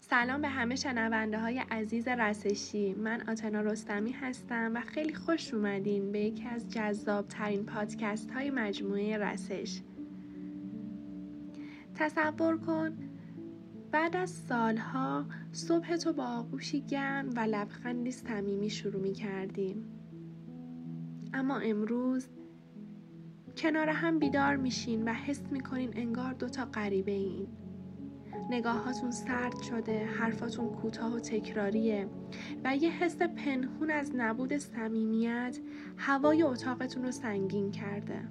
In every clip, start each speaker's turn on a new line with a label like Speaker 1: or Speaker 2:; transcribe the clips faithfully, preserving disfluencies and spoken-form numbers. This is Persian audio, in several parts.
Speaker 1: سلام به همه شنونده های عزیز رسشی. من آتنا رستمی هستم و خیلی خوش اومدین به یکی از جذاب ترین پادکست های مجموعه رسش. تصور کن بعد از سالها صبح تو با آغوشی گرم و لبخندی صمیمی شروع می کردیم. اما امروز کنار هم بیدار میشین و حس میکنین انگار دوتا غریبه این. نگاهاتون سرد شده، حرفاتون کوتاه و تکراریه و یه حس پنهون از نبود صمیمیت هوای اتاقتون رو سنگین کرده.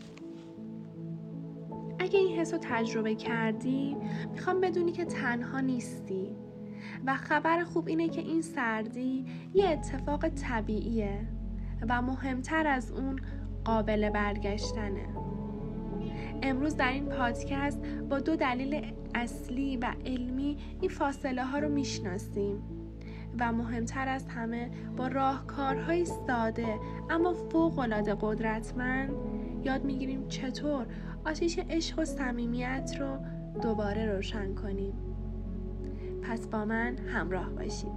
Speaker 1: اگه این حس رو تجربه کردی، میخوام بدونی که تنها نیستی و خبر خوب اینه که این سردی یه اتفاق طبیعیه و مهمتر از اون قابل برگشتنه. امروز در این پادکست با دو دلیل اصلی و علمی این فاصله ها رو میشناسیم و مهمتر از همه با راهکارهای ساده اما فوق‌العاده قدرتمند یاد میگیریم چطور آتش عشق و صمیمیت رو دوباره روشن کنیم. پس با من همراه باشید.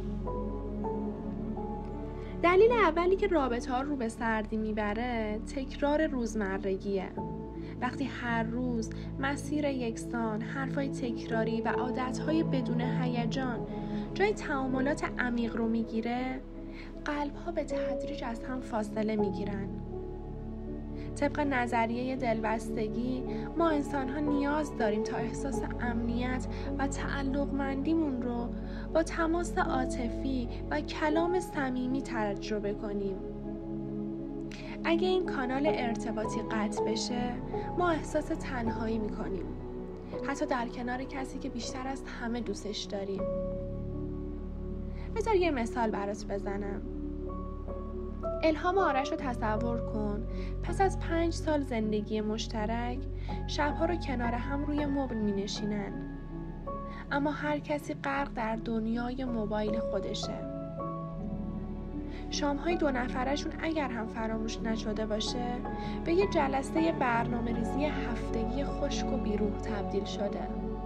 Speaker 1: دلیل اولی که رابطه ها رو به سردی میبره تکرار روزمرگیه. وقتی هر روز مسیر یکسان، حرفای تکراری و عادتهای بدون هیجان جای تعاملات عمیق رو میگیره، قلب‌ها به تدریج از هم فاصله میگیرن. طبق نظریه دلبستگی ما انسان‌ها نیاز داریم تا احساس امنیت و تعلق‌مندیمون رو با تماس عاطفی و کلام صمیمی تجربه کنیم. اگه این کانال ارتباطی قطع بشه، ما احساس تنهایی میکنیم، حتی در کنار کسی که بیشتر از همه دوستش داریم. بذار یه مثال برات بزنم. الهام و آرش رو تصور کن. پس از پنج سال زندگی مشترک، شبها رو کنار هم روی مبل می نشینن. اما هر کسی غرق در دنیای موبایل خودشه. شامهای دو نفرشون اگر هم فراموش نشده باشه، به یه جلسه برنامه ریزی هفتگی خشک و بیروح تبدیل شده.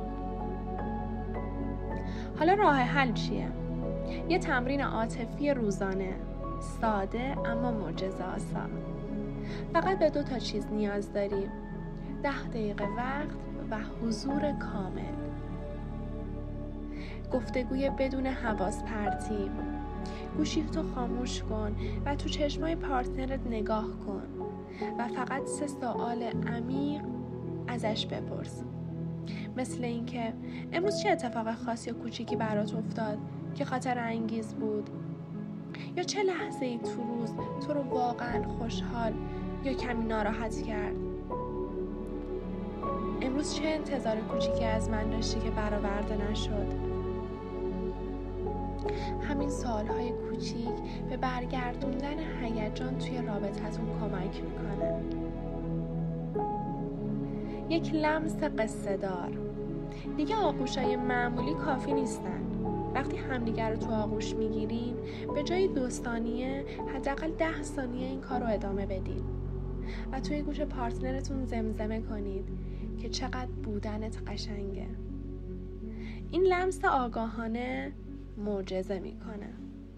Speaker 1: حالا راه حل چیه؟ یه تمرین عاطفی روزانه، ساده اما معجزه آسا. فقط به دو تا چیز نیاز داریم: ده دقیقه وقت و حضور کامل. گفتگوی بدون حواس پرتی. گوشیتو خاموش کن و تو چشمای پارتنرت نگاه کن و فقط سه سوال عمیق ازش بپرس. مثل اینکه امروز چه اتفاق خاصی یا کوچیکی برات افتاد که خاطر انگیز بود؟ یا چه لحظه ای تو روز تو رو واقعا خوشحال یا کمی ناراحت کرد؟ امروز چه انتظار کوچیکی از من داشتی که برآورده نشد؟ همین سوالهای کوچیک به برگردوندن هیجان توی رابطتون کمک میکنه. یک لمس قصه دار. دیگه آغوشای معمولی کافی نیستن. وقتی همدیگر رو تو آغوش میگیرین، به جای دو ثانیه حداقل ده ثانیه این کار رو ادامه بدین و توی گوش پارتنرتون زمزمه کنید که چقدر بودنت قشنگه. این لمس آگاهانه معجزه میکنه.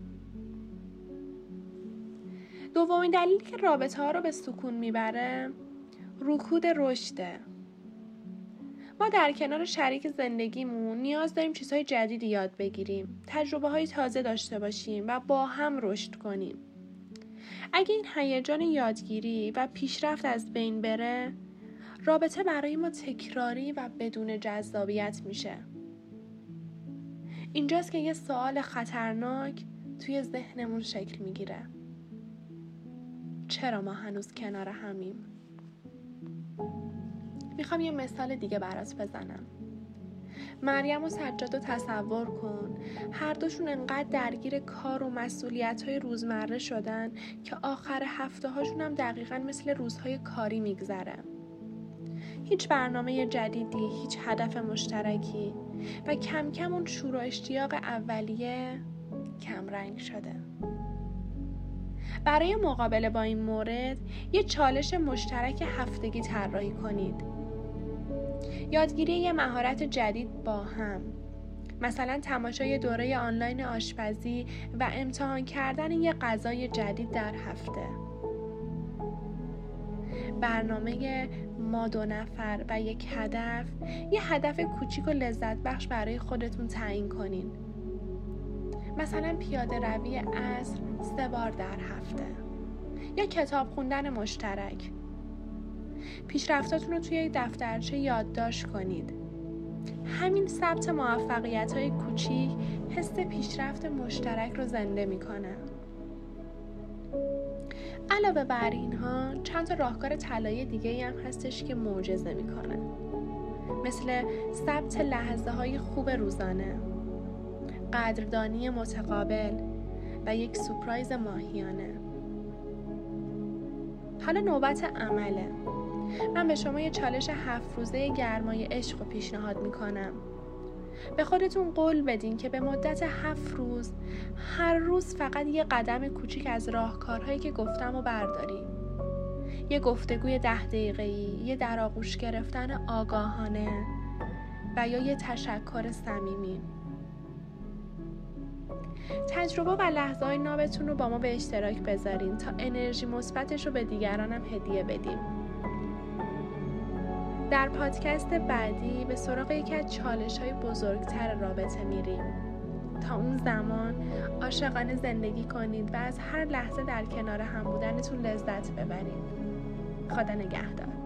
Speaker 1: دومین دلیلی که رابطه ها رو به سکون میبره رکود رشده. ما در کنار شریک زندگیمون نیاز داریم چیزهای جدیدی یاد بگیریم، تجربه های تازه داشته باشیم و با هم رشد کنیم. اگه این هیجان یادگیری و پیشرفت از بین بره، رابطه برای ما تکراری و بدون جذابیت میشه. اینجاست که یه سوال خطرناک توی ذهنمون شکل میگیره: چرا ما هنوز کنار همیم؟ میخوام یه مثال دیگه برات بزنم. مریم و سجاد رو تصور کن. هر دوشون انقدر درگیر کار و مسئولیت‌های روزمره شدن که آخر هفته هاشون هم دقیقاً مثل روزهای کاری میگذره. هیچ برنامه جدیدی، هیچ هدف مشترکی و کم کم اون شور و اشتیاق اولیه کم رنگ شده. برای مقابله با این مورد یه چالش مشترک هفتگی طراحی کنید. یادگیری یه مهارت جدید با هم، مثلا تماشای دوره آنلاین آشپزی و امتحان کردن یک غذای جدید در هفته. برنامه ما دو نفر و یک هدف، یه هدف کوچیک و لذت بخش برای خودتون تعیین کنین. مثلا پیاده روی عصر سه بار در هفته یا کتاب خوندن مشترک. پیشرفتاتون رو توی یک دفترچه یادداشت کنید. همین ثبت موفقیت‌های کوچیک حس پیشرفت مشترک رو زنده می‌کنه. علاوه بر اینها چند تا راهکار طلایی دیگه‌ای هم هستش که معجزه می‌کنه. مثل ثبت لحظه‌های خوب روزانه، قدردانی متقابل و یک سورپرایز ماهیانه. حالا نوبت عمله. من به شما یه چالش هفت روزه گرمای عشق رو پیشنهاد میکنم. به خودتون قول بدین که به مدت هفت روز هر روز فقط یه قدم کوچیک از راهکارهایی که گفتم رو برداری. یه گفتگوی ده دقیقه‌ای، یه در آغوش گرفتن آگاهانه و یا یه تشکر صمیمی. تجربه و لحظه‌های نابتون رو با ما به اشتراک بذارین تا انرژی مثبتش رو به دیگران هم هدیه بدیم. در پادکست بعدی به سراغ یکی از چالش‌های بزرگتر رابطه میریم. تا اون زمان عاشقانه زندگی کنید و از هر لحظه در کنار هم بودنتون لذت ببرید. خدا نگهدار.